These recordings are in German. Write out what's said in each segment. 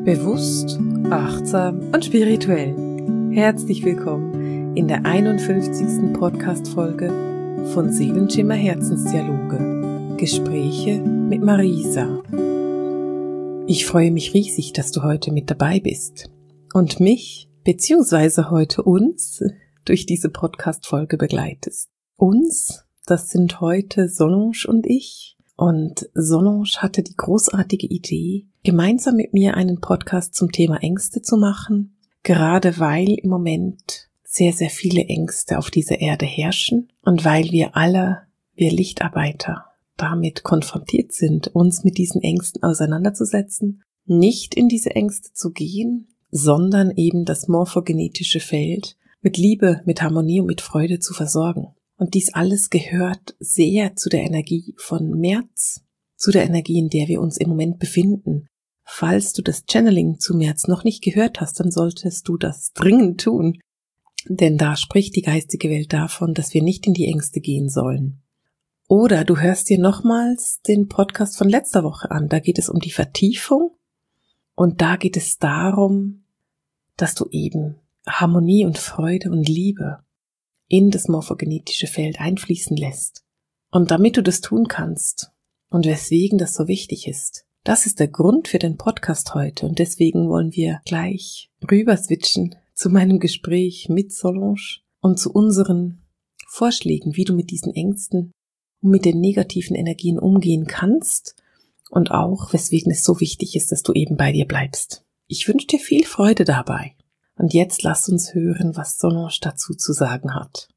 Bewusst, achtsam und spirituell. Herzlich willkommen in der 51. Podcast-Folge von Seelenschimmer Herzensdialoge. Gespräche mit Marisa. Ich freue mich riesig, dass du heute mit dabei bist und mich beziehungsweise heute uns durch diese Podcast-Folge begleitest. Uns, das sind heute Solange und ich. Und Solange hatte die großartige Idee, gemeinsam mit mir einen Podcast zum Thema Ängste zu machen, gerade weil im Moment sehr, sehr viele Ängste auf dieser Erde herrschen und weil wir Lichtarbeiter, damit konfrontiert sind, uns mit diesen Ängsten auseinanderzusetzen, nicht in diese Ängste zu gehen, sondern eben das morphogenetische Feld mit Liebe, mit Harmonie und mit Freude zu versorgen. Und dies alles gehört sehr zu der Energie von März, zu der Energie, in der wir uns im Moment befinden. Falls du das Channeling zu März noch nicht gehört hast, dann solltest du das dringend tun. Denn da spricht die geistige Welt davon, dass wir nicht in die Ängste gehen sollen. Oder du hörst dir nochmals den Podcast von letzter Woche an. Da geht es um die Vertiefung und da geht es darum, dass du eben Harmonie und Freude und Liebe in das morphogenetische Feld einfließen lässt. Und damit du das tun kannst und weswegen das so wichtig ist, das ist der Grund für den Podcast heute und deswegen wollen wir gleich rüber switchen zu meinem Gespräch mit Solange und zu unseren Vorschlägen, wie du mit diesen Ängsten und mit den negativen Energien umgehen kannst und auch, weswegen es so wichtig ist, dass du eben bei dir bleibst. Ich wünsche dir viel Freude dabei. Und jetzt lass uns hören, was Solange dazu zu sagen hat.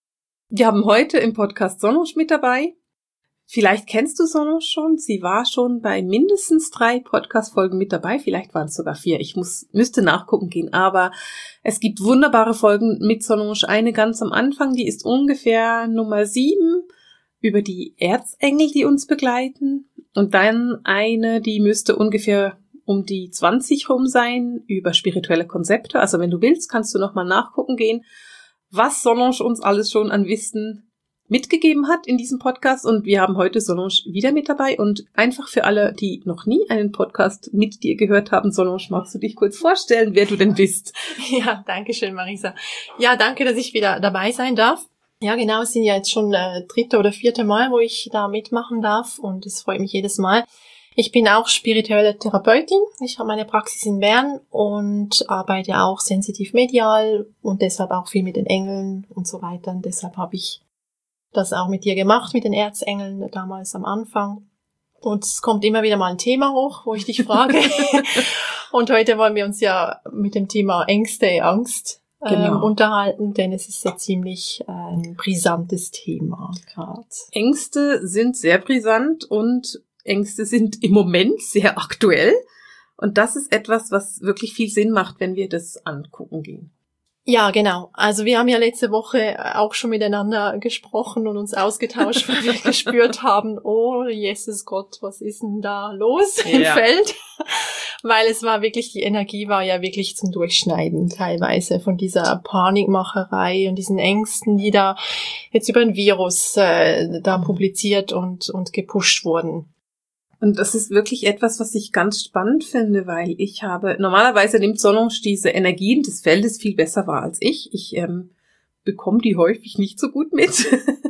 Wir haben heute im Podcast Solange mit dabei. Vielleicht kennst du Solange schon. Sie war schon bei mindestens 3 Podcast-Folgen mit dabei. Vielleicht waren es sogar 4. Ich müsste nachgucken gehen. Aber es gibt wunderbare Folgen mit Solange. Eine ganz am Anfang, die ist ungefähr Nummer 7 über die Erzengel, die uns begleiten. Und dann eine, die müsste ungefähr um die 20 rum sein, über spirituelle Konzepte. Also wenn du willst, kannst du nochmal nachgucken gehen, was Solange uns alles schon an Wissen mitgegeben hat in diesem Podcast. Und wir haben heute Solange wieder mit dabei. Und einfach für alle, die noch nie einen Podcast mit dir gehört haben, Solange, magst du dich kurz vorstellen, wer du denn bist? Ja, danke schön, Marisa. Ja, danke, dass ich wieder dabei sein darf. Ja, genau, es sind ja jetzt schon 3. oder 4. Mal, wo ich da mitmachen darf. Und es freut mich jedes Mal. Ich bin auch spirituelle Therapeutin. Ich habe meine Praxis in Bern und arbeite auch sensitiv medial und deshalb auch viel mit den Engeln und so weiter. Und deshalb habe ich das auch mit dir gemacht, mit den Erzengeln damals am Anfang. Und es kommt immer wieder mal ein Thema hoch, wo ich dich frage. Und heute wollen wir uns ja mit dem Thema Angst unterhalten, denn es ist ja ziemlich ein brisantes Thema gerade. Ängste sind sehr brisant und Ängste sind im Moment sehr aktuell und das ist etwas, was wirklich viel Sinn macht, wenn wir das angucken gehen. Ja, genau. Also wir haben ja letzte Woche auch schon miteinander gesprochen und uns ausgetauscht, weil wir gespürt haben, oh Jesus Gott, was ist denn da los im Feld? Weil es war wirklich, die Energie war ja wirklich zum Durchschneiden teilweise von dieser Panikmacherei und diesen Ängsten, die da jetzt über ein Virus da publiziert und gepusht wurden. Und das ist wirklich etwas, was ich ganz spannend finde, weil normalerweise nimmt Solange diese Energien des Feldes viel besser wahr als ich. Ich bekomme die häufig nicht so gut mit.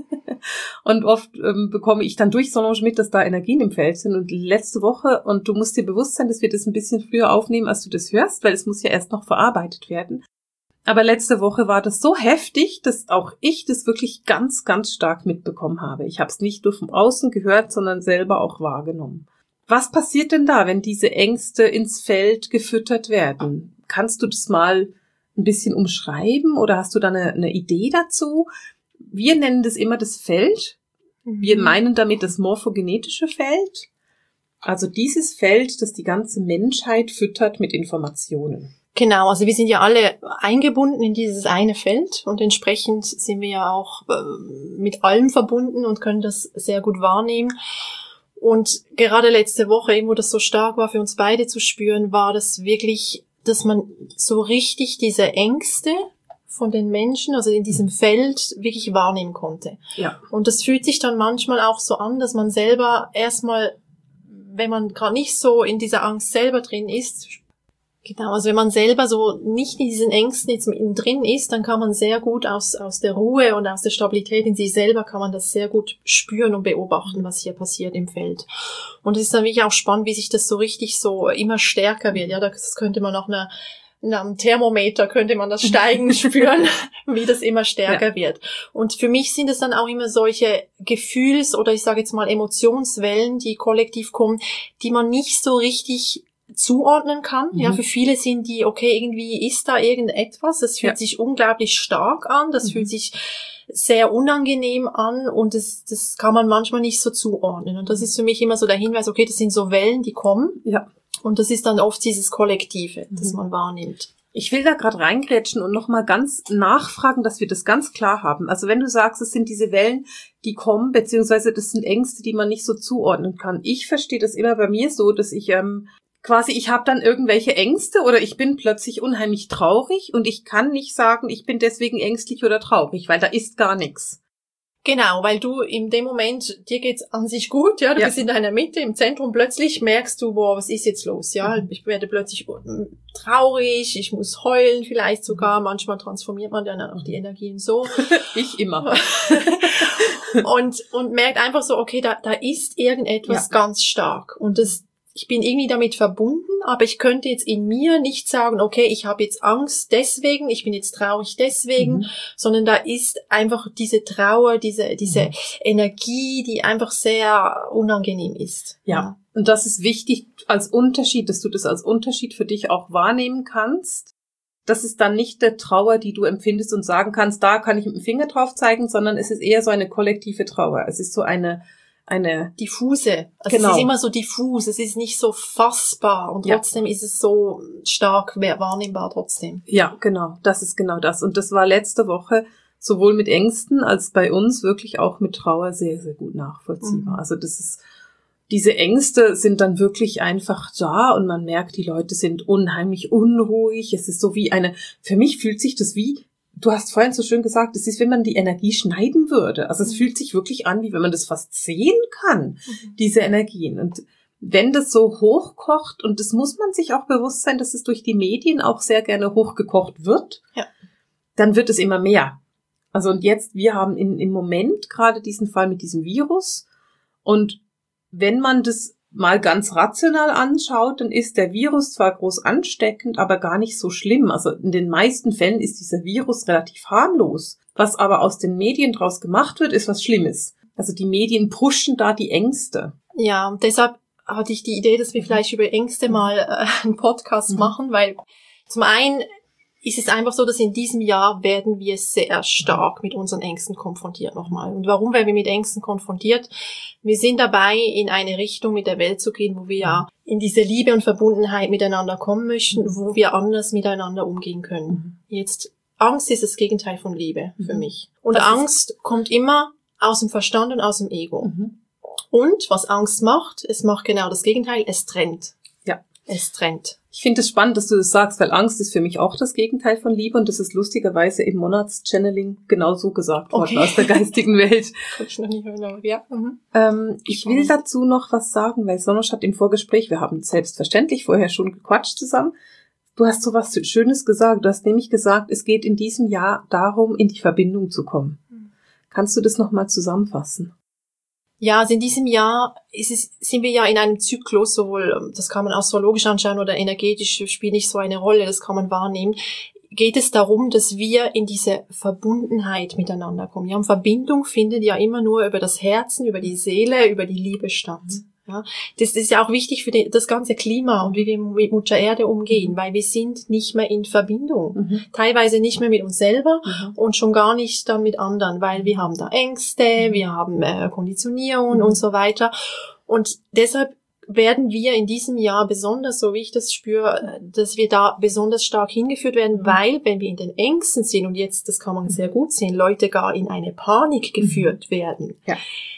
Und oft bekomme ich dann durch Solange mit, dass da Energien im Feld sind. Und letzte Woche, und du musst dir bewusst sein, dass wir das ein bisschen früher aufnehmen, als du das hörst, weil es muss ja erst noch verarbeitet werden. Aber letzte Woche war das so heftig, dass auch ich das wirklich ganz, ganz stark mitbekommen habe. Ich habe es nicht nur von außen gehört, sondern selber auch wahrgenommen. Was passiert denn da, wenn diese Ängste ins Feld gefüttert werden? Kannst du das mal ein bisschen umschreiben oder hast du da eine Idee dazu? Wir nennen das immer das Feld. Wir meinen damit das morphogenetische Feld. Also dieses Feld, das die ganze Menschheit füttert mit Informationen. Genau, also wir sind ja alle eingebunden in dieses eine Feld und entsprechend sind wir ja auch mit allem verbunden und können das sehr gut wahrnehmen. Und gerade letzte Woche, eben wo das so stark war für uns beide zu spüren, war das wirklich, dass man so richtig diese Ängste von den Menschen, also in diesem Feld, wirklich wahrnehmen konnte. Ja. Und das fühlt sich dann manchmal auch so an, dass man selber erstmal, wenn man gerade nicht so in dieser Angst selber drin ist, Genau, also wenn man selber so nicht in diesen Ängsten jetzt mittendrin ist, dann kann man sehr gut aus der Ruhe und aus der Stabilität in sich selber kann man das sehr gut spüren und beobachten, was hier passiert im Feld. Und es ist dann wirklich auch spannend, wie sich das so richtig so immer stärker wird. Ja, das könnte man nach einem Thermometer könnte man das Steigen spüren, wie das immer stärker wird. Und für mich sind es dann auch immer solche oder ich sage jetzt mal Emotionswellen, die kollektiv kommen, die man nicht so richtig zuordnen kann. Ja, für viele sind die, okay, irgendwie ist da irgendetwas, das fühlt sich unglaublich stark an, das fühlt sich sehr unangenehm an und das kann man manchmal nicht so zuordnen. Und das ist für mich immer so der Hinweis, okay, das sind so Wellen, die kommen. Ja. Und das ist dann oft dieses Kollektive, das man wahrnimmt. Ich will da gerade reingrätschen und nochmal ganz nachfragen, dass wir das ganz klar haben. Also wenn du sagst, es sind diese Wellen, die kommen, beziehungsweise das sind Ängste, die man nicht so zuordnen kann. Ich verstehe das immer bei mir so, dass ich ich habe dann irgendwelche Ängste oder ich bin plötzlich unheimlich traurig und ich kann nicht sagen, ich bin deswegen ängstlich oder traurig, weil da ist gar nichts. Genau, weil du in dem Moment, dir geht's an sich gut, ja, du bist in deiner Mitte, im Zentrum, plötzlich merkst du, boah, was ist jetzt los, ja, ich werde plötzlich traurig, ich muss heulen vielleicht sogar, manchmal transformiert man dann auch die Energien so. Ich immer. und merkt einfach so, okay, da ist irgendetwas ganz stark und ich bin irgendwie damit verbunden, aber ich könnte jetzt in mir nicht sagen, okay, ich habe jetzt Angst deswegen, ich bin jetzt traurig deswegen, sondern da ist einfach diese Trauer, diese Energie, die einfach sehr unangenehm ist. Ja, und das ist wichtig als Unterschied, dass du das als Unterschied für dich auch wahrnehmen kannst. Das ist dann nicht der Trauer, die du empfindest und sagen kannst, da kann ich mit dem Finger drauf zeigen, sondern es ist eher so eine kollektive Trauer. Es ist so eine diffuse. Also es ist immer so diffus, es ist nicht so fassbar und trotzdem ist es so stark wahrnehmbar trotzdem. Ja, genau, das ist genau das. Und das war letzte Woche sowohl mit Ängsten als bei uns wirklich auch mit Trauer sehr, sehr gut nachvollziehbar. Also diese Ängste sind dann wirklich einfach da und man merkt, die Leute sind unheimlich unruhig. Es ist so wie für mich fühlt sich das wie, du hast vorhin so schön gesagt, es ist, wenn man die Energie schneiden würde. Also es fühlt sich wirklich an, wie wenn man das fast sehen kann, diese Energien. Und wenn das so hochkocht, und das muss man sich auch bewusst sein, dass es durch die Medien auch sehr gerne hochgekocht wird, dann wird es immer mehr. Also und jetzt, wir haben im Moment gerade diesen Fall mit diesem Virus. Und wenn man das mal ganz rational anschaut, dann ist der Virus zwar groß ansteckend, aber gar nicht so schlimm. Also in den meisten Fällen ist dieser Virus relativ harmlos. Was aber aus den Medien draus gemacht wird, ist was Schlimmes. Also die Medien pushen da die Ängste. Ja, und deshalb hatte ich die Idee, dass wir vielleicht über Ängste mal einen Podcast machen, weil zum einen ist es einfach so, dass in diesem Jahr werden wir sehr stark mit unseren Ängsten konfrontiert nochmal. Und warum werden wir mit Ängsten konfrontiert? Wir sind dabei, in eine Richtung mit der Welt zu gehen, wo wir ja in diese Liebe und Verbundenheit miteinander kommen möchten, wo wir anders miteinander umgehen können. Jetzt, Angst ist das Gegenteil von Liebe für mich. Und Angst kommt immer aus dem Verstand und aus dem Ego. Und was Angst macht, es macht genau das Gegenteil, es trennt. Ja. Es trennt. Ich finde es spannend, dass du das sagst, weil Angst ist für mich auch das Gegenteil von Liebe und das ist lustigerweise im Monatschanneling genau so gesagt worden aus der geistigen Welt. Ich noch nicht hören, ja. Ich will dazu noch was sagen, weil Sonosch hat im Vorgespräch, wir haben selbstverständlich vorher schon gequatscht zusammen, du hast so was Schönes gesagt, du hast nämlich gesagt, es geht in diesem Jahr darum, in die Verbindung zu kommen. Kannst du das nochmal zusammenfassen? Ja, also in diesem Jahr sind wir ja in einem Zyklus, sowohl, das kann man astrologisch anschauen oder energetisch, spielt nicht so eine Rolle, das kann man wahrnehmen, geht es darum, dass wir in diese Verbundenheit miteinander kommen. Ja, und Verbindung findet ja immer nur über das Herzen, über die Seele, über die Liebe statt. Ja, das ist ja auch wichtig für das ganze Klima und wie wir mit Mutter Erde umgehen, weil wir sind nicht mehr in Verbindung. Teilweise nicht mehr mit uns selber und schon gar nicht dann mit anderen, weil wir haben da Ängste, wir haben Konditionierung und so weiter. Und deshalb werden wir in diesem Jahr besonders, so wie ich das spüre, dass wir da besonders stark hingeführt werden, weil wenn wir in den Ängsten sind, und jetzt, das kann man sehr gut sehen, Leute gar in eine Panik geführt werden. Ja.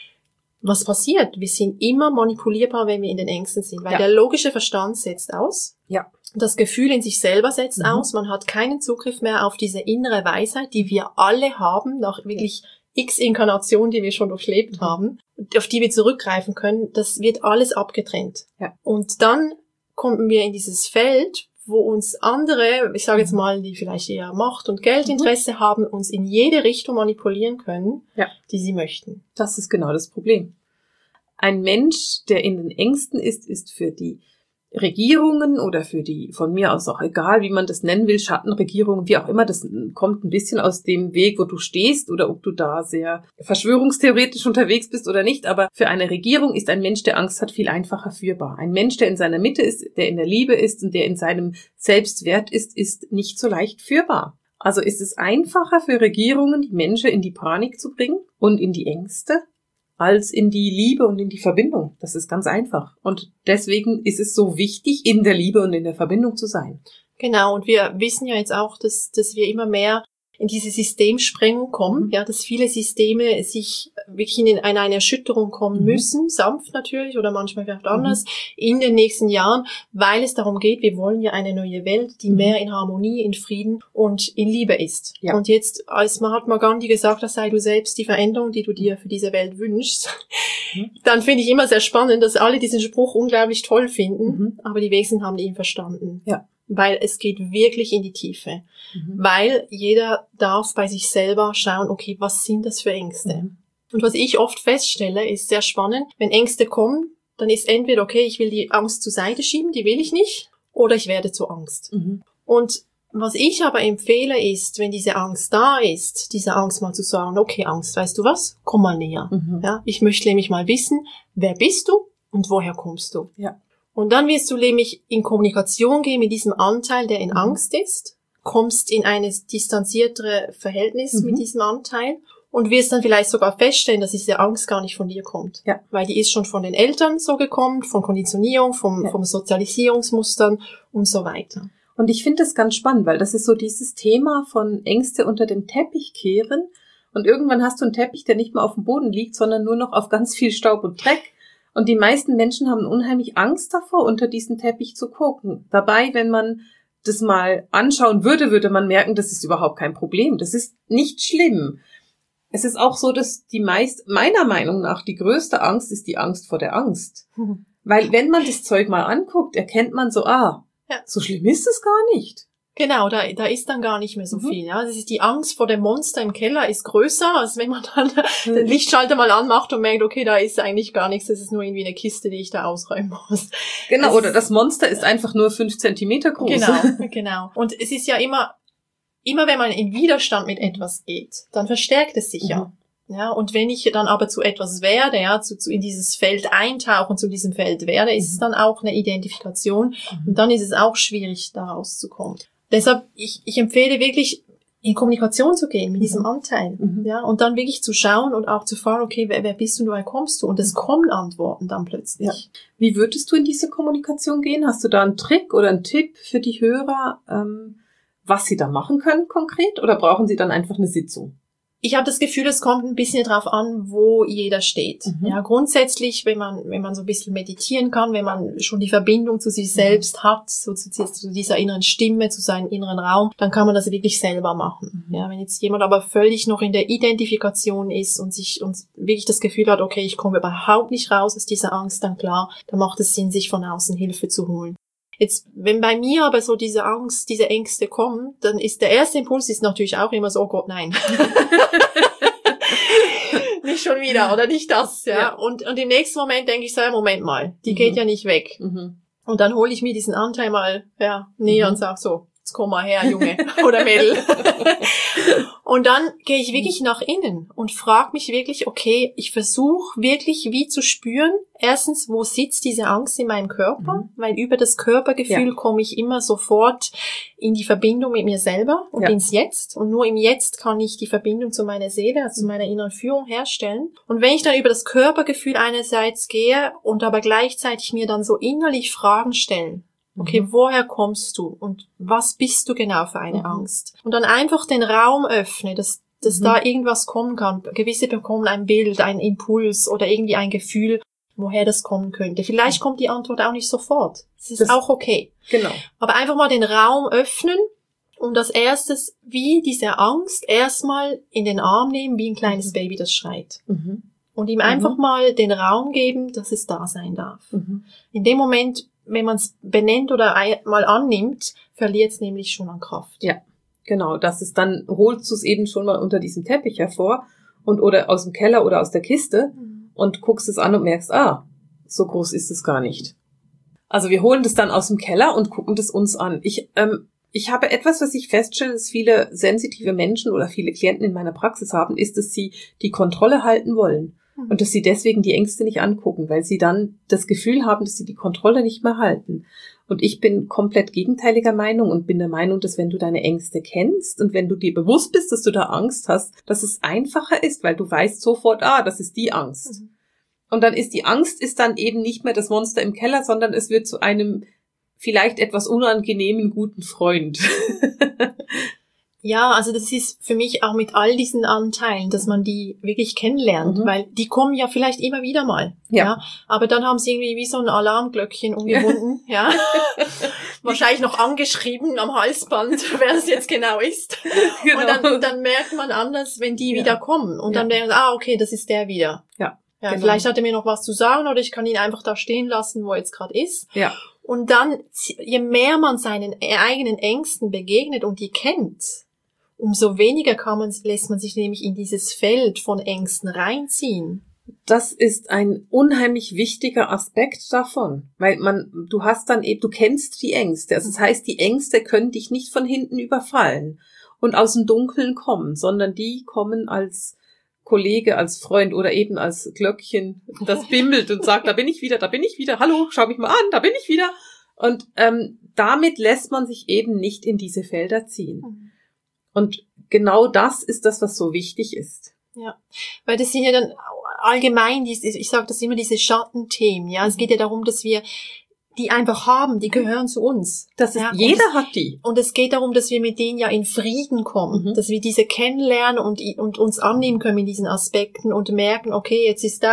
Was passiert? Wir sind immer manipulierbar, wenn wir in den Ängsten sind, weil der logische Verstand setzt aus. Ja. Das Gefühl in sich selber setzt aus. Man hat keinen Zugriff mehr auf diese innere Weisheit, die wir alle haben, nach wirklich x Inkarnationen, die wir schon durchlebt haben, auf die wir zurückgreifen können. Das wird alles abgetrennt. Ja. Und dann kommen wir in dieses Feld wo uns andere, ich sage jetzt mal, die vielleicht eher Macht- und Geldinteresse haben, uns in jede Richtung manipulieren können, die sie möchten. Das ist genau das Problem. Ein Mensch, der in den Ängsten ist für die Regierungen oder für die, von mir aus auch egal, wie man das nennen will, Schattenregierungen, wie auch immer, das kommt ein bisschen aus dem Weg, wo du stehst oder ob du da sehr verschwörungstheoretisch unterwegs bist oder nicht, aber für eine Regierung ist ein Mensch, der Angst hat, viel einfacher führbar. Ein Mensch, der in seiner Mitte ist, der in der Liebe ist und der in seinem Selbstwert ist nicht so leicht führbar. Also ist es einfacher für Regierungen, die Menschen in die Panik zu bringen und in die Ängste, als in die Liebe und in die Verbindung. Das ist ganz einfach. Und deswegen ist es so wichtig, in der Liebe und in der Verbindung zu sein. Genau, und wir wissen ja jetzt auch, dass wir immer mehr in diese Systemsprengung kommen, dass viele Systeme sich wirklich in eine Erschütterung kommen müssen, sanft natürlich oder manchmal vielleicht anders, in den nächsten Jahren, weil es darum geht, wir wollen ja eine neue Welt, die mehr in Harmonie, in Frieden und in Liebe ist. Ja. Und jetzt, als Mahatma Gandhi gesagt hat, sei du selbst die Veränderung, die du dir für diese Welt wünschst, dann finde ich immer sehr spannend, dass alle diesen Spruch unglaublich toll finden, aber die wenigsten haben ihn verstanden. Ja. Weil es geht wirklich in die Tiefe. Weil jeder darf bei sich selber schauen, okay, was sind das für Ängste? Und was ich oft feststelle, ist sehr spannend, wenn Ängste kommen, dann ist entweder, okay, ich will die Angst zur Seite schieben, die will ich nicht, oder ich werde zur Angst. Und was ich aber empfehle ist, wenn diese Angst da ist, diese Angst mal zu sagen, okay, Angst, weißt du was? Komm mal näher. Ja, ich möchte nämlich mal wissen, wer bist du und woher kommst du? Ja. Und dann wirst du nämlich in Kommunikation gehen mit diesem Anteil, der in Angst ist, kommst in ein distanziertere Verhältnis mit diesem Anteil und wirst dann vielleicht sogar feststellen, dass diese Angst gar nicht von dir kommt. Ja. Weil die ist schon von den Eltern so gekommen, von Konditionierung, vom Sozialisierungsmustern und so weiter. Und ich finde das ganz spannend, weil das ist so dieses Thema von Ängste unter den Teppich kehren und irgendwann hast du einen Teppich, der nicht mehr auf dem Boden liegt, sondern nur noch auf ganz viel Staub und Dreck. Und die meisten Menschen haben unheimlich Angst davor, unter diesen Teppich zu gucken. Dabei, wenn man das mal anschauen würde man merken, das ist überhaupt kein Problem. Das ist nicht schlimm. Es ist auch so, dass meiner Meinung nach, die größte Angst ist die Angst vor der Angst. Weil wenn man das Zeug mal anguckt, erkennt man so, so schlimm ist es gar nicht. Genau, da ist dann gar nicht mehr so viel. Ja, das ist die Angst vor dem Monster im Keller ist größer, als wenn man dann den Lichtschalter mal anmacht und merkt, okay, da ist eigentlich gar nichts, das ist nur irgendwie eine Kiste, die ich da ausräumen muss. Genau, oder das Monster ist einfach nur 5 Zentimeter groß. Genau. Und es ist ja immer wenn man in Widerstand mit etwas geht, dann verstärkt es sich ja. Ja, und wenn ich dann aber zu etwas werde, in dieses Feld eintauche und zu diesem Feld werde, ist es dann auch eine Identifikation und dann ist es auch schwierig, da rauszukommen. Deshalb, ich empfehle wirklich, in Kommunikation zu gehen mit diesem Anteil, ja, und dann wirklich zu schauen und auch zu fragen, okay, wer bist du und woher kommst du? Und es kommen Antworten dann plötzlich. Ja. Wie würdest du in diese Kommunikation gehen? Hast du da einen Trick oder einen Tipp für die Hörer, was sie da machen können konkret? Oder brauchen sie dann einfach eine Sitzung? Ich habe das Gefühl, es kommt ein bisschen drauf an, wo jeder steht. Ja, grundsätzlich, wenn man so ein bisschen meditieren kann, wenn man schon die Verbindung zu sich selbst hat, so zu dieser inneren Stimme, zu seinem inneren Raum, dann kann man das wirklich selber machen. Ja, wenn jetzt jemand aber völlig noch in der Identifikation ist und wirklich das Gefühl hat, okay, ich komme überhaupt nicht raus aus dieser Angst, dann klar, dann macht es Sinn, sich von außen Hilfe zu holen. Jetzt, wenn bei mir aber so diese Angst, diese Ängste kommen, dann ist der erste Impuls natürlich auch immer so, oh Gott, nein. Nicht schon wieder oder nicht das, ja. Und im nächsten Moment denke ich so, Moment mal, die geht ja nicht weg. Und dann hole ich mir diesen Anteil mal näher und sag so, jetzt komm mal her, Junge oder Mädel. Und dann gehe ich wirklich nach innen und frage mich wirklich, okay, ich versuche wirklich wie zu spüren, erstens, wo sitzt diese Angst in meinem Körper? Weil über das Körpergefühl komme ich immer sofort in die Verbindung mit mir selber und ins Jetzt. Und nur im Jetzt kann ich die Verbindung zu meiner Seele, also zu meiner inneren Führung herstellen. Und wenn ich dann über das Körpergefühl einerseits gehe und aber gleichzeitig mir dann so innerlich Fragen stelle, okay, woher kommst du und was bist du genau für eine Angst? Und dann einfach den Raum öffne, dass da irgendwas kommen kann. Gewisse bekommen ein Bild, einen Impuls oder irgendwie ein Gefühl, woher das kommen könnte. Vielleicht kommt die Antwort auch nicht sofort. Das ist auch okay. Genau. Aber einfach mal den Raum öffnen und als erstes wie diese Angst erstmal in den Arm nehmen, wie ein kleines Baby, das schreit. Und ihm einfach mal den Raum geben, dass es da sein darf. In dem Moment wenn man es benennt oder mal annimmt, verliert es nämlich schon an Kraft. Ja, genau. Dann holst du es eben schon mal unter diesem Teppich hervor oder aus dem Keller oder aus der Kiste und guckst es an und merkst, so groß ist es gar nicht. Also wir holen das dann aus dem Keller und gucken das uns an. Ich habe etwas, was ich feststelle, dass viele sensitive Menschen oder viele Klienten in meiner Praxis haben, ist, dass sie die Kontrolle halten wollen. Und dass sie deswegen die Ängste nicht angucken, weil sie dann das Gefühl haben, dass sie die Kontrolle nicht mehr halten. Und ich bin komplett gegenteiliger Meinung und bin der Meinung, dass wenn du deine Ängste kennst und wenn du dir bewusst bist, dass du da Angst hast, dass es einfacher ist, weil du weißt sofort, das ist die Angst. Und dann ist die Angst dann eben nicht mehr das Monster im Keller, sondern es wird zu einem vielleicht etwas unangenehmen guten Freund. Ja, also das ist für mich auch mit all diesen Anteilen, dass man die wirklich kennenlernt, weil die kommen ja vielleicht immer wieder mal. Ja. Aber dann haben sie irgendwie wie so ein Alarmglöckchen umgebunden, ja. Wahrscheinlich noch angeschrieben am Halsband, wer es jetzt genau ist. Genau. Und dann merkt man anders, wenn die wieder kommen. Und dann merkt man, okay, das ist der wieder. Ja, genau. Vielleicht hat er mir noch was zu sagen oder ich kann ihn einfach da stehen lassen, wo er jetzt gerade ist. Ja. Und dann, je mehr man seinen eigenen Ängsten begegnet und die kennt, umso weniger lässt man sich nämlich in dieses Feld von Ängsten reinziehen. Das ist ein unheimlich wichtiger Aspekt davon, weil du kennst die Ängste. Also das heißt, die Ängste können dich nicht von hinten überfallen und aus dem Dunkeln kommen, sondern die kommen als Kollege, als Freund oder eben als Glöckchen, das bimmelt und sagt, da bin ich wieder, hallo, schau mich mal an, da bin ich wieder. Und damit lässt man sich eben nicht in diese Felder ziehen. Und genau das ist das, was so wichtig ist. Ja, weil das sind ja dann allgemein, ich sage das immer, diese Schattenthemen. Ja, es geht ja darum, dass wir die einfach haben, die gehören zu uns. Jeder hat die. Und es geht darum, dass wir mit denen ja in Frieden kommen, dass wir diese kennenlernen und uns annehmen können in diesen Aspekten und merken, okay, jetzt ist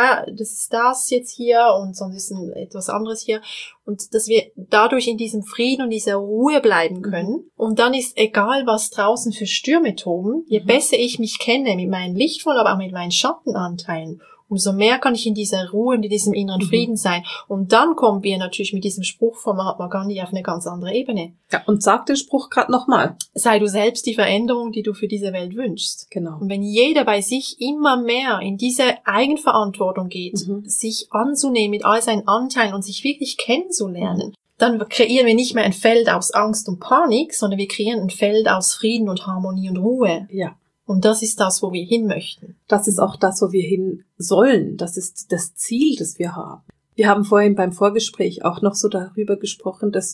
das jetzt hier und sonst ist etwas anderes hier. Und dass wir dadurch in diesem Frieden und dieser Ruhe bleiben können. Und dann ist egal, was draußen für Stürme toben, je besser ich mich kenne mit meinen lichtvollen, aber auch mit meinen Schattenanteilen, umso mehr kann ich in dieser Ruhe und in diesem inneren Frieden sein. Und dann kommen wir natürlich mit diesem Spruch von Mahatma Gandhi auf eine ganz andere Ebene. Ja, und sag den Spruch gerade nochmal. Sei du selbst die Veränderung, die du für diese Welt wünschst. Genau. Und wenn jeder bei sich immer mehr in diese Eigenverantwortung geht, sich anzunehmen mit all seinen Anteilen und sich wirklich kennenzulernen, dann kreieren wir nicht mehr ein Feld aus Angst und Panik, sondern wir kreieren ein Feld aus Frieden und Harmonie und Ruhe. Ja. Und das ist das, wo wir hin möchten. Das ist auch das, wo wir hin sollen. Das ist das Ziel, das wir haben. Wir haben vorhin beim Vorgespräch auch noch so darüber gesprochen, dass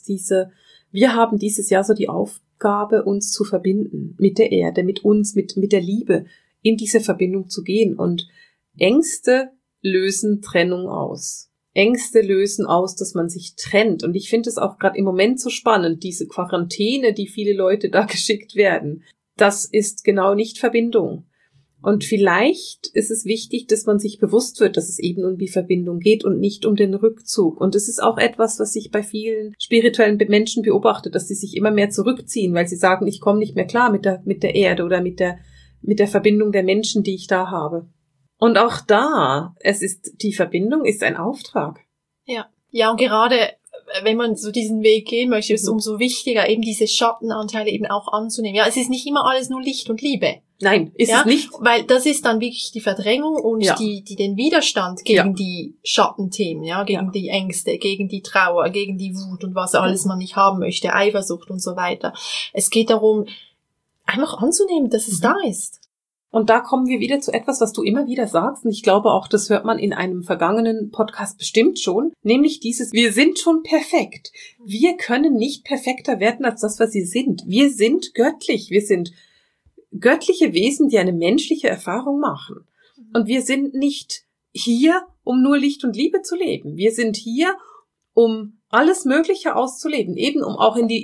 wir haben dieses Jahr so die Aufgabe, uns zu verbinden mit der Erde, mit uns, mit der Liebe, in diese Verbindung zu gehen. Und Ängste lösen Trennung aus. Ängste lösen aus, dass man sich trennt. Und ich finde es auch gerade im Moment so spannend, diese Quarantäne, die viele Leute da geschickt werden. Das ist genau nicht Verbindung. Und vielleicht ist es wichtig, dass man sich bewusst wird, dass es eben um die Verbindung geht und nicht um den Rückzug. Und es ist auch etwas, was ich bei vielen spirituellen Menschen beobachte, dass sie sich immer mehr zurückziehen, weil sie sagen, ich komme nicht mehr klar mit der Erde oder mit der Verbindung der Menschen, die ich da habe. Und auch da, die Verbindung ist ein Auftrag. Ja. Ja, und gerade wenn man so diesen Weg gehen möchte, ist es umso wichtiger, eben diese Schattenanteile eben auch anzunehmen. Ja, es ist nicht immer alles nur Licht und Liebe. Nein, ist es nicht. Weil das ist dann wirklich die Verdrängung und den Widerstand gegen die Schattenthemen, gegen die Ängste, gegen die Trauer, gegen die Wut und was alles man nicht haben möchte, Eifersucht und so weiter. Es geht darum, einfach anzunehmen, dass es da ist. Und da kommen wir wieder zu etwas, was du immer wieder sagst. Und ich glaube auch, das hört man in einem vergangenen Podcast bestimmt schon. Nämlich wir sind schon perfekt. Wir können nicht perfekter werden als das, was wir sind. Wir sind göttlich. Wir sind göttliche Wesen, die eine menschliche Erfahrung machen. Und wir sind nicht hier, um nur Licht und Liebe zu leben. Wir sind hier, um alles Mögliche auszuleben, eben um auch in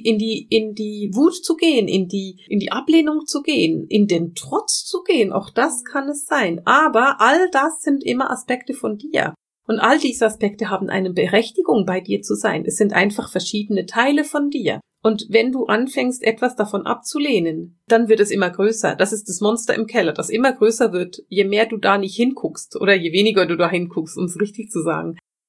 die Wut zu gehen, in die Ablehnung zu gehen, in den Trotz zu gehen. Auch das kann es sein. Aber all das sind immer Aspekte von dir. Und all diese Aspekte haben eine Berechtigung, bei dir zu sein. Es sind einfach verschiedene Teile von dir. Und wenn du anfängst, etwas davon abzulehnen, dann wird es immer größer. Das ist das Monster im Keller, das immer größer wird, je mehr du da nicht hinguckst oder je weniger du da hinguckst, um es richtig zu sagen.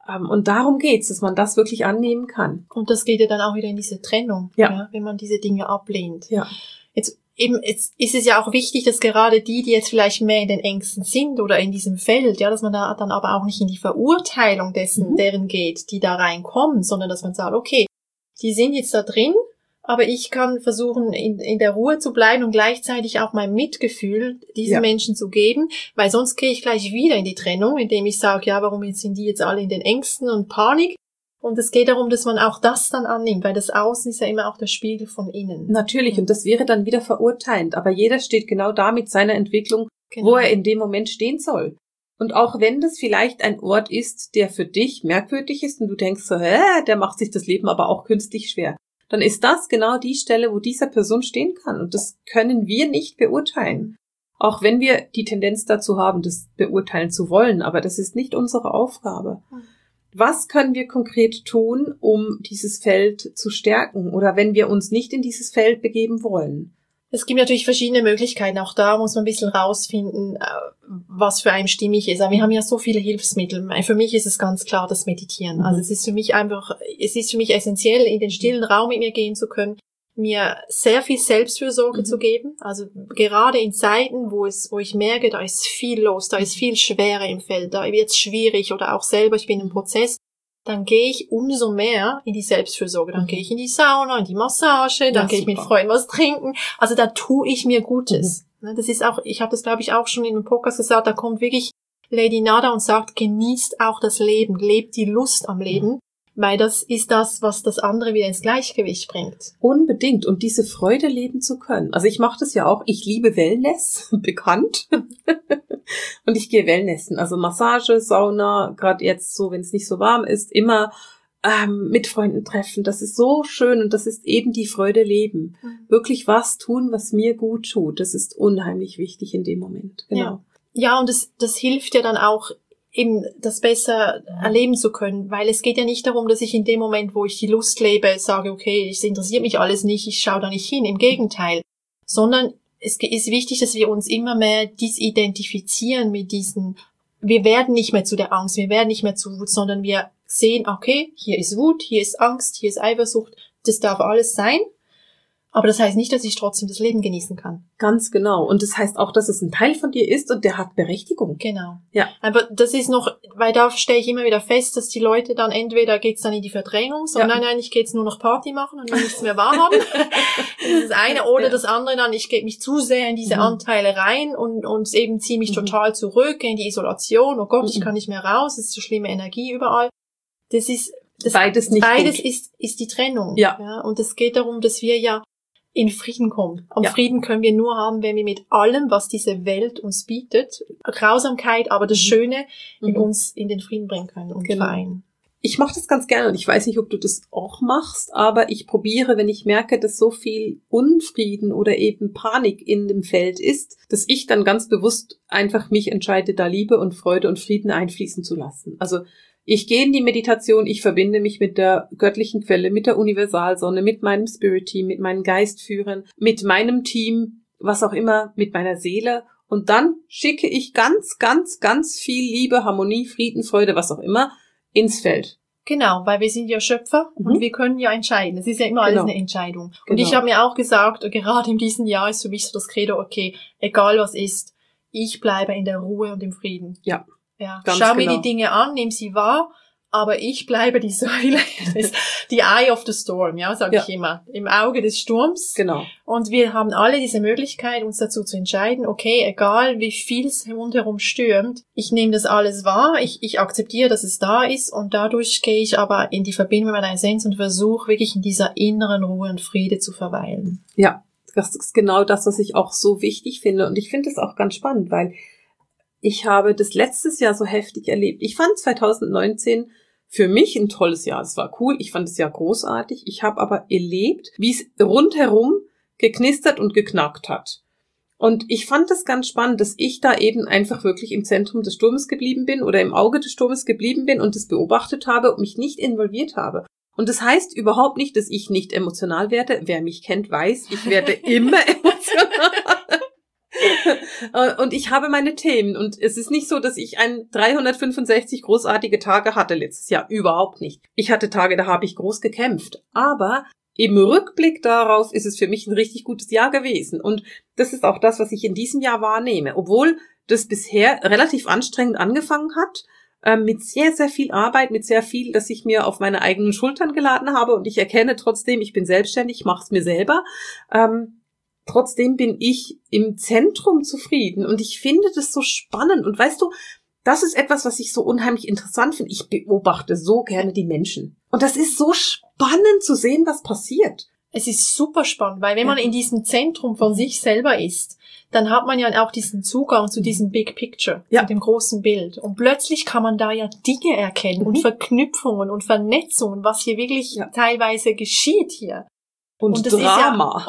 Und darum geht's, dass man das wirklich annehmen kann. Und das geht ja dann auch wieder in diese Trennung, ja, wenn man diese Dinge ablehnt. Ja. Jetzt ist es ja auch wichtig, dass gerade die jetzt vielleicht mehr in den Ängsten sind oder in diesem Feld, ja, dass man da dann aber auch nicht in die Verurteilung deren geht, die da reinkommen, sondern dass man sagt, okay, die sind jetzt da drin, aber ich kann versuchen, in der Ruhe zu bleiben und gleichzeitig auch mein Mitgefühl diesen Menschen zu geben, weil sonst gehe ich gleich wieder in die Trennung, indem ich sage, ja, warum sind die jetzt alle in den Ängsten und Panik? Und es geht darum, dass man auch das dann annimmt, weil das Außen ist ja immer auch der Spiegel von innen. Natürlich, und das wäre dann wieder verurteilend, aber jeder steht genau da mit seiner Entwicklung, wo er in dem Moment stehen soll. Und auch wenn das vielleicht ein Ort ist, der für dich merkwürdig ist und du denkst so, der macht sich das Leben aber auch künstlich schwer, dann ist das genau die Stelle, wo dieser Person stehen kann. Und das können wir nicht beurteilen. Auch wenn wir die Tendenz dazu haben, das beurteilen zu wollen, aber das ist nicht unsere Aufgabe. Was können wir konkret tun, um dieses Feld zu stärken? Oder wenn wir uns nicht in dieses Feld begeben wollen? Es gibt natürlich verschiedene Möglichkeiten. Auch da muss man ein bisschen rausfinden, was für einen stimmig ist. Aber wir haben ja so viele Hilfsmittel. Für mich ist es ganz klar das Meditieren. Also es ist für mich essentiell, in den stillen Raum mit mir gehen zu können, mir sehr viel Selbstfürsorge zu geben. Also gerade in Zeiten, wo ich merke, da ist viel los, da ist viel Schwere im Feld, da wird es schwierig oder auch selber, ich bin im Prozess, dann gehe ich umso mehr in die Selbstfürsorge. Dann gehe ich in die Sauna, in die Massage, dann gehe ich mit Freunden was trinken. Also da tue ich mir Gutes. Das ist auch, ich habe das glaube ich auch schon in einem Podcast gesagt, da kommt wirklich Lady Nada und sagt, genießt auch das Leben, lebt die Lust am Leben. Weil das ist das, was das andere wieder ins Gleichgewicht bringt. Unbedingt. Und diese Freude leben zu können. Also ich mache das ja auch. Ich liebe Wellness, bekannt. Und ich gehe Wellnessen. Also Massage, Sauna, gerade jetzt so, wenn es nicht so warm ist, immer mit Freunden treffen. Das ist so schön und das ist eben die Freude leben. Wirklich was tun, was mir gut tut. Das ist unheimlich wichtig in dem Moment. Genau. Ja, und das hilft ja dann auch, eben das besser erleben zu können, weil es geht ja nicht darum, dass ich in dem Moment, wo ich die Lust lebe, sage, okay, es interessiert mich alles nicht, ich schaue da nicht hin, im Gegenteil, sondern es ist wichtig, dass wir uns immer mehr disidentifizieren mit diesen, wir werden nicht mehr zu der Angst, wir werden nicht mehr zu Wut, sondern wir sehen, okay, hier ist Wut, hier ist Angst, hier ist Eifersucht, das darf alles sein. Aber das heißt nicht, dass ich trotzdem das Leben genießen kann. Ganz genau. Und das heißt auch, dass es ein Teil von dir ist und der hat Berechtigung. Genau. Ja. Aber das ist noch, weil da stelle ich immer wieder fest, dass die Leute dann entweder geht's dann in die Verdrängung, sondern nein, ich gehe jetzt nur noch Party machen und will nichts mehr wahrhaben. Das ist das eine. Oder das andere dann, ich gebe mich zu sehr in diese Anteile rein und eben ziehe mich total zurück in die Isolation. Oh Gott, ich kann nicht mehr raus, es ist so schlimme Energie überall. Beides ist die Trennung. Ja. Und es geht darum, dass wir ja in Frieden kommen. Und Frieden können wir nur haben, wenn wir mit allem, was diese Welt uns bietet, Grausamkeit, aber das Schöne in uns in den Frieden bringen können und vereinen. Ich mache das ganz gerne und ich weiß nicht, ob du das auch machst, aber ich probiere, wenn ich merke, dass so viel Unfrieden oder eben Panik in dem Feld ist, dass ich dann ganz bewusst einfach mich entscheide, da Liebe und Freude und Frieden einfließen zu lassen. Also ich gehe in die Meditation, ich verbinde mich mit der göttlichen Quelle, mit der Universalsonne, mit meinem Spirit-Team, mit meinen Geistführern, mit meinem Team, was auch immer, mit meiner Seele. Und dann schicke ich ganz, ganz, ganz viel Liebe, Harmonie, Frieden, Freude, was auch immer, ins Feld. Genau, weil wir sind ja Schöpfer und wir können ja entscheiden. Es ist ja immer alles eine Entscheidung. Und ich habe mir auch gesagt, gerade in diesem Jahr ist für mich so das Credo, okay, egal was ist, ich bleibe in der Ruhe und im Frieden. Ja. Ja, schau mir die Dinge an, nimm sie wahr, aber ich bleibe die Säule, die Eye of the Storm, sage ich immer, im Auge des Sturms. Genau. Und wir haben alle diese Möglichkeit, uns dazu zu entscheiden, okay, egal wie viel es rundherum stürmt, ich nehme das alles wahr, ich akzeptiere, dass es da ist und dadurch gehe ich aber in die Verbindung mit meiner Essenz und versuche wirklich in dieser inneren Ruhe und Friede zu verweilen. Ja, das ist genau das, was ich auch so wichtig finde und ich finde es auch ganz spannend, weil ich habe das letztes Jahr so heftig erlebt. Ich fand 2019 für mich ein tolles Jahr. Es war cool. Ich fand das Jahr großartig. Ich habe aber erlebt, wie es rundherum geknistert und geknackt hat. Und ich fand das ganz spannend, dass ich da eben einfach wirklich im Zentrum des Sturmes geblieben bin oder im Auge des Sturmes geblieben bin und das beobachtet habe und mich nicht involviert habe. Und das heißt überhaupt nicht, dass ich nicht emotional werde. Wer mich kennt, weiß, ich werde immer emotional. Und ich habe meine Themen. Und es ist nicht so, dass ich 365 großartige Tage hatte letztes Jahr. Überhaupt nicht. Ich hatte Tage, da habe ich groß gekämpft. Aber im Rückblick darauf ist es für mich ein richtig gutes Jahr gewesen. Und das ist auch das, was ich in diesem Jahr wahrnehme. Obwohl das bisher relativ anstrengend angefangen hat, mit sehr, sehr viel Arbeit, mit sehr viel, dass ich mir auf meine eigenen Schultern geladen habe. Und ich erkenne trotzdem, ich bin selbstständig, mache es mir selber. Trotzdem bin ich im Zentrum zufrieden. Und ich finde das so spannend. Und weißt du, das ist etwas, was ich so unheimlich interessant finde. Ich beobachte so gerne die Menschen. Und das ist so spannend zu sehen, was passiert. Es ist super spannend, weil wenn man in diesem Zentrum von sich selber ist, dann hat man ja auch diesen Zugang zu diesem Big Picture, zu dem großen Bild. Und plötzlich kann man da ja Dinge erkennen und Verknüpfungen und Vernetzungen, was hier wirklich teilweise geschieht hier. Und Drama.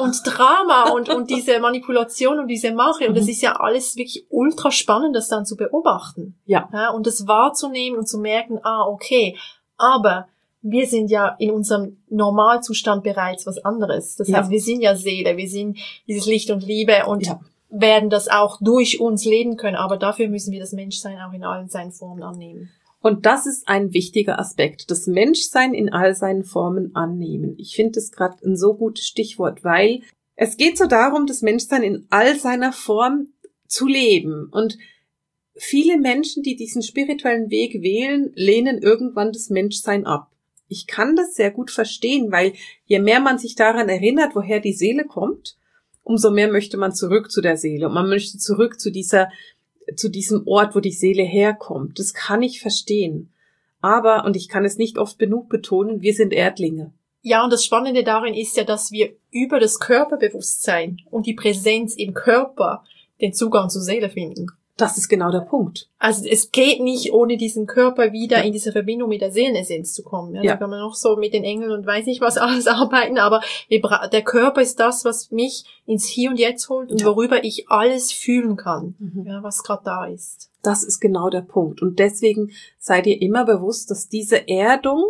Und diese Manipulation und diese Mache. Und das ist ja alles wirklich ultra spannend, das dann zu beobachten. Ja. Und das wahrzunehmen und zu merken, okay, aber wir sind ja in unserem Normalzustand bereits was anderes. Das heißt, wir sind ja Seele, wir sind dieses Licht und Liebe und werden das auch durch uns leben können. Aber dafür müssen wir das Menschsein auch in allen seinen Formen annehmen. Und das ist ein wichtiger Aspekt, das Menschsein in all seinen Formen annehmen. Ich finde das gerade ein so gutes Stichwort, weil es geht so darum, das Menschsein in all seiner Form zu leben. Und viele Menschen, die diesen spirituellen Weg wählen, lehnen irgendwann das Menschsein ab. Ich kann das sehr gut verstehen, weil je mehr man sich daran erinnert, woher die Seele kommt, umso mehr möchte man zurück zu der Seele. Und man möchte zurück zu diesem Ort, wo die Seele herkommt. Das kann ich verstehen. Aber, und ich kann es nicht oft genug betonen, wir sind Erdlinge. Ja, und das Spannende darin ist ja, dass wir über das Körperbewusstsein und die Präsenz im Körper den Zugang zur Seele finden. Das ist genau der Punkt. Also es geht nicht, ohne diesen Körper wieder in diese Verbindung mit der Seelenessenz zu kommen. Da kann man noch so mit den Engeln und weiß nicht was alles arbeiten, aber der Körper ist das, was mich ins Hier und Jetzt holt und worüber ich alles fühlen kann, was gerade da ist. Das ist genau der Punkt. Und deswegen seid ihr immer bewusst, dass diese Erdung,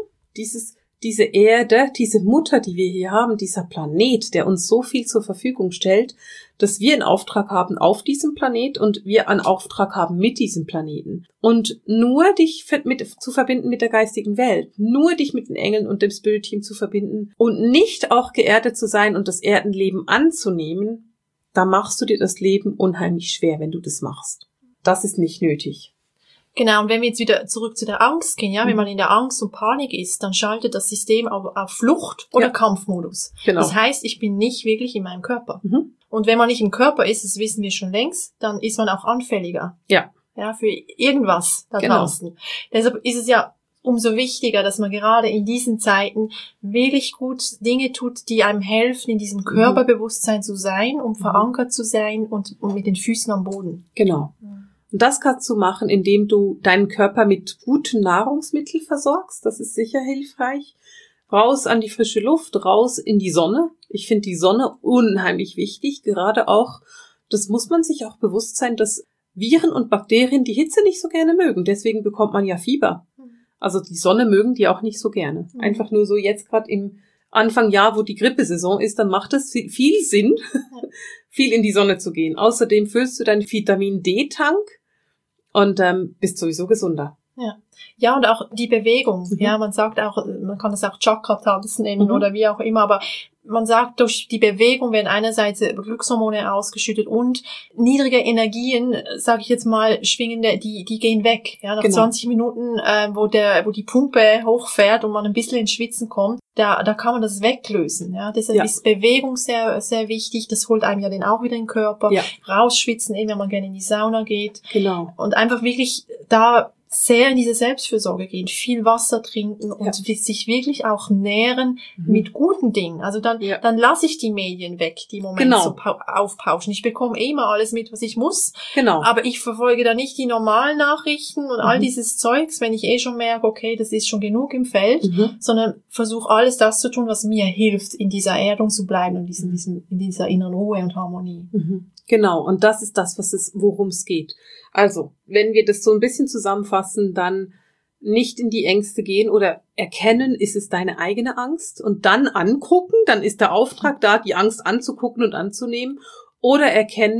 diese Erde, diese Mutter, die wir hier haben, dieser Planet, der uns so viel zur Verfügung stellt, dass wir einen Auftrag haben auf diesem Planet und wir einen Auftrag haben mit diesem Planeten. Und nur dich zu verbinden mit der geistigen Welt, nur dich mit den Engeln und dem Spirit Team zu verbinden und nicht auch geerdet zu sein und das Erdenleben anzunehmen, da machst du dir das Leben unheimlich schwer, wenn du das machst. Das ist nicht nötig. Genau, und wenn wir jetzt wieder zurück zu der Angst gehen, wenn man in der Angst und Panik ist, dann schaltet das System auf Flucht- oder Kampfmodus. Genau. Das heißt, ich bin nicht wirklich in meinem Körper. Und wenn man nicht im Körper ist, das wissen wir schon längst, dann ist man auch anfälliger. Ja, für irgendwas da draußen. Deshalb ist es ja umso wichtiger, dass man gerade in diesen Zeiten wirklich gut Dinge tut, die einem helfen, in diesem Körperbewusstsein zu sein, um verankert zu sein und mit den Füßen am Boden. Genau. Und das kannst du machen, indem du deinen Körper mit guten Nahrungsmitteln versorgst. Das ist sicher hilfreich. Raus an die frische Luft, raus in die Sonne. Ich finde die Sonne unheimlich wichtig. Gerade auch, das muss man sich auch bewusst sein, dass Viren und Bakterien die Hitze nicht so gerne mögen. Deswegen bekommt man ja Fieber. Also die Sonne mögen die auch nicht so gerne. Einfach nur so jetzt gerade im Anfang Jahr, wo die Grippesaison ist, dann macht es viel Sinn, viel in die Sonne zu gehen. Außerdem füllst du deinen Vitamin-D-Tank und bist sowieso gesunder. Ja, und auch die Bewegung. Man sagt auch, man kann es auch Chakra-Tanz nennen oder wie auch immer, aber man sagt, durch die Bewegung werden einerseits Glückshormone ausgeschüttet und niedrige Energien, sage ich jetzt mal, schwingende, die gehen weg. Ja, nach 20 Minuten, wo die Pumpe hochfährt und man ein bisschen ins Schwitzen kommt, da kann man das weglösen. Ja, deshalb ist Bewegung sehr, sehr wichtig. Das holt einem ja dann auch wieder in den Körper. Rausschwitzen, eben wenn man gerne in die Sauna geht. Genau. Und einfach wirklich da sehr in diese Selbstfürsorge gehen, viel Wasser trinken und sich wirklich auch nähren mit guten Dingen. Also dann lasse ich die Medien weg, die im Moment so aufpauschen. Ich bekomme immer alles mit, was ich muss. Genau. Aber ich verfolge da nicht die normalen Nachrichten und all dieses Zeugs, wenn ich schon merke, okay, das ist schon genug im Feld, sondern versuche alles das zu tun, was mir hilft, in dieser Erdung zu bleiben und in dieser inneren Ruhe und Harmonie. Genau, und das ist das, worum es geht. Also, wenn wir das so ein bisschen zusammenfassen, dann nicht in die Ängste gehen oder erkennen, ist es deine eigene Angst und dann angucken, dann ist der Auftrag da, die Angst anzugucken und anzunehmen oder erkennen,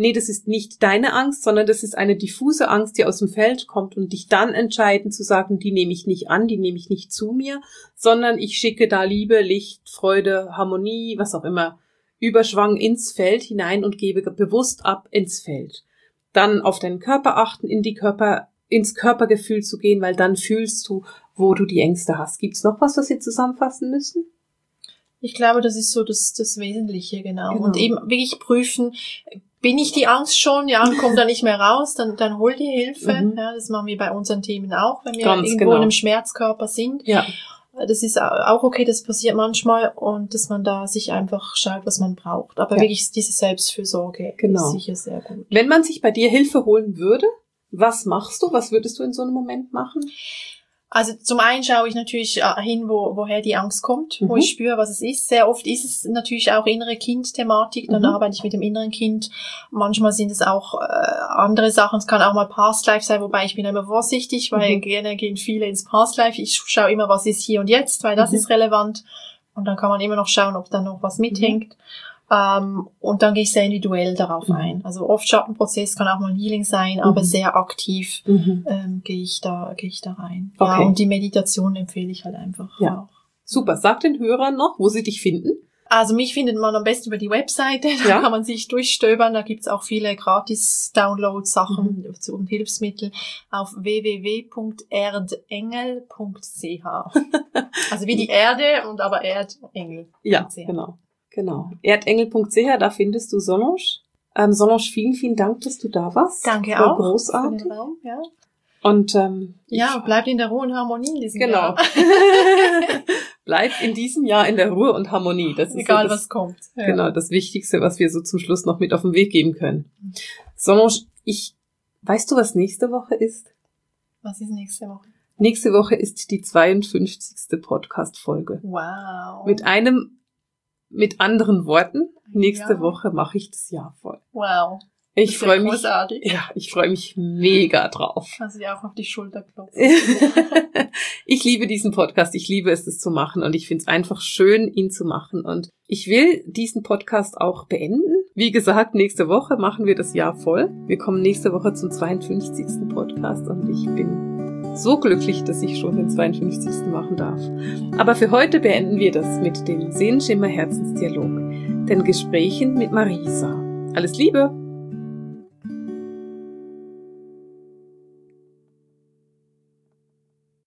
nee, das ist nicht deine Angst, sondern das ist eine diffuse Angst, die aus dem Feld kommt und dich dann entscheiden zu sagen, die nehme ich nicht an, die nehme ich nicht zu mir, sondern ich schicke da Liebe, Licht, Freude, Harmonie, was auch immer, Überschwang ins Feld hinein und gebe bewusst ab ins Feld. Dann auf deinen Körper achten, ins Körpergefühl zu gehen, weil dann fühlst du, wo du die Ängste hast. Gibt's noch was wir zusammenfassen müssen? Ich glaube, das ist so das Wesentliche, genau. Und eben wirklich prüfen, bin ich die Angst schon, ja, und komme da nicht mehr raus, dann hol die Hilfe. Ja, das machen wir bei unseren Themen auch, wenn wir irgendwo in einem Schmerzkörper sind. Ja. Das ist auch okay, das passiert manchmal und dass man da sich einfach schaut, was man braucht. Aber wirklich diese Selbstfürsorge ist sicher sehr gut. Wenn man sich bei dir Hilfe holen würde, was machst du? Was würdest du in so einem Moment machen? Also zum einen schaue ich natürlich hin, woher die Angst kommt, wo ich spüre, was es ist. Sehr oft ist es natürlich auch innere Kind-Thematik, dann arbeite ich mit dem inneren Kind. Manchmal sind es auch andere Sachen, es kann auch mal Past Life sein, wobei ich bin immer vorsichtig, weil gerne gehen viele ins Past Life. Ich schaue immer, was ist hier und jetzt, weil das ist relevant. Und dann kann man immer noch schauen, ob da noch was mithängt. Und dann gehe ich sehr individuell darauf ein. Also oft Schattenprozess kann auch mal ein Healing sein, aber sehr aktiv gehe ich da rein. Okay. Ja, und die Meditation empfehle ich halt einfach auch. Super. Sag den Hörern noch, wo sie dich finden. Also mich findet man am besten über die Webseite, da kann man sich durchstöbern, da gibt's auch viele Gratis-Download-Sachen und Hilfsmittel auf www.erdengel.ch. Also wie die Erde und aber Erdengel. Ja, genau. Erdengel.ch, da findest du Solange. Solange, vielen, vielen Dank, dass du da warst. Danke war auch. Großartig. Für den Raum, ja. Und bleibt in der Ruhe und Harmonie in diesem Jahr. Bleibt in diesem Jahr in der Ruhe und Harmonie. Das ist egal, so was kommt. Ja. Genau, das Wichtigste, was wir so zum Schluss noch mit auf den Weg geben können. Solange, weißt du, was nächste Woche ist? Was ist nächste Woche? Nächste Woche ist die 52. Podcast-Folge. Wow. Mit anderen Worten, nächste Woche mache ich das Jahr voll. Wow. Ich freue mich mega drauf. Kannst du dir auch auf die Schulter klopfen. Ich liebe diesen Podcast, ich liebe es, das zu machen und ich finde es einfach schön, ihn zu machen und ich will diesen Podcast auch beenden. Wie gesagt, nächste Woche machen wir das Jahr voll. Wir kommen nächste Woche zum 52. Podcast und ich bin so glücklich, dass ich schon den 52. machen darf. Aber für heute beenden wir das mit dem Seelenschimmer Herzensdialog, den Gesprächen mit Marisa. Alles Liebe!